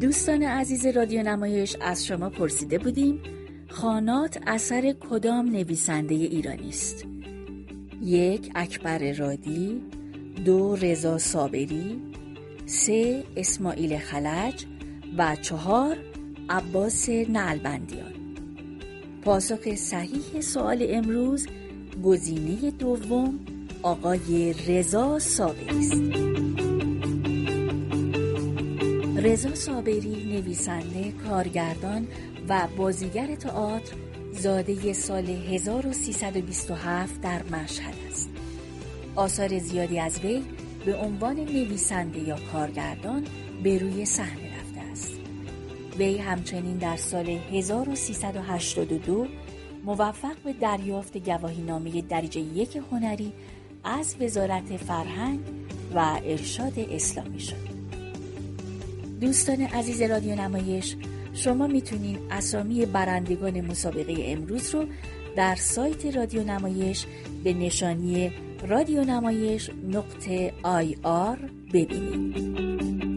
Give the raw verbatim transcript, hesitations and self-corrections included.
دوستان عزیز رادیو نمایش، از شما پرسیده بودیم خانات اثر کدام نویسنده ایرانی است؟ یک اکبر رادی، دو رضا صابری، سه اسماعیل خلج و چهار عباس نعلبندیان. پاسخ صحیح سوال امروز گزینه دوم آقای رضا صابری است. رضا صابری نویسنده، کارگردان و بازیگر تئاتر، زاده سال هزار و سیصد و بیست و هفت در مشهد است. آثار زیادی از وی به عنوان نویسنده یا کارگردان به روی صحنه رفته است. وی همچنین در سال هزار و سیصد و هشتاد و دو موفق به دریافت گواهینامه درجه یک هنری از وزارت فرهنگ و ارشاد اسلامی شد. دوستان عزیز رادیو نمایش، شما میتونید اسامی برندگان مسابقه امروز رو در سایت رادیو نمایش به نشانی رادیو نمایش نقطه آی آر ببینید.